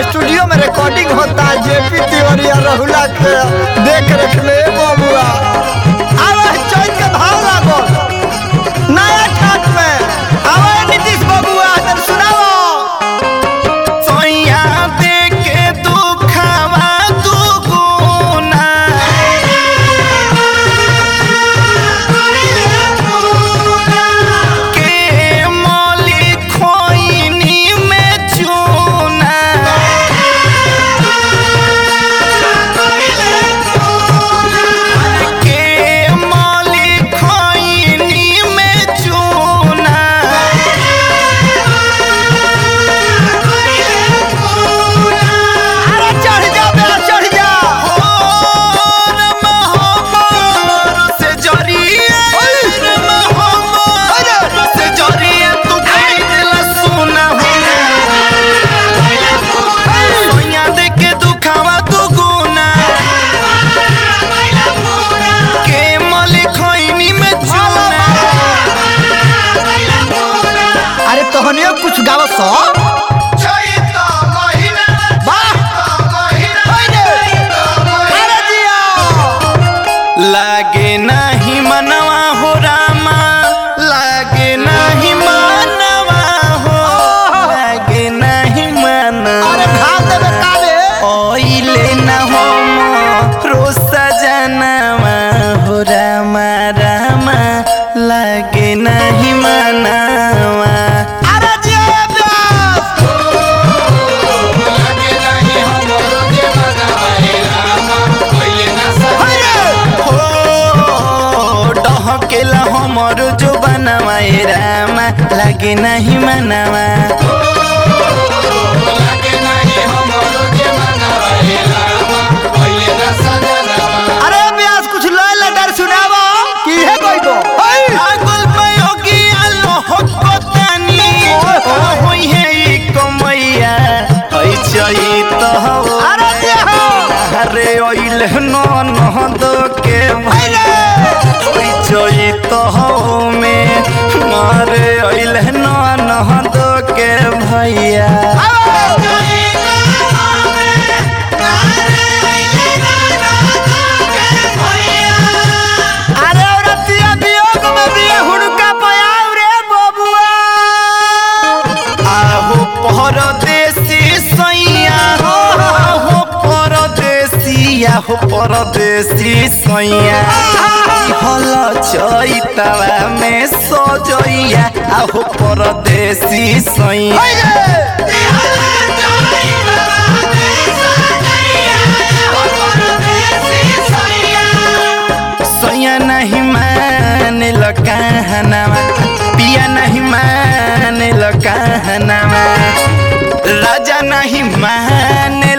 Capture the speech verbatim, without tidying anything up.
studio में recording होता है जेपी तिवारी और राहुला के देख रेख में बबुआ आवाज चौथ के भाव लागो नया ठाट में आवाज नीतीश बबुआ तन सुनाओ सोया देके दुखवा दुगुना के मौली खोइनी में चूना के मौली खोइनी में चूना अरे चढ़ जा बेटा चढ़ जा अरे तोहनियो कुछ गावो सो लागे नहीं मनवा हो रामा लागे नहीं मनवा हो लागे नहीं मनवा अरे खा देबे काले ओइले न हो रोसा जनवा हो रामा रामा लागे नहीं मनवा अरे जिया व्यास हो डहकेला हमर जो बनवा ए रामा लागे नहीं मनवा अरे व्यास कुछ लय लटर सुनावो की है कोई को पागल पयोगी आलो हकतानी ओ होई है ई कमैया हई चई तो हो अरे देहो अरे ओइल न नहद के भैया हई चई तो हो में मारे ओइल न नहद के भैया अरे औरतिया वियोग में भी हुड़का पयाव रे बबुआ आहो परदेसी सैया हो आहो परदेसी आहो परदेसी सैया हल चैतवा में सजैया आहो परदेसी सैया सैया नहीं मान ल कहनावा पिया नहीं मान ल कहनावा राजा नहीं मान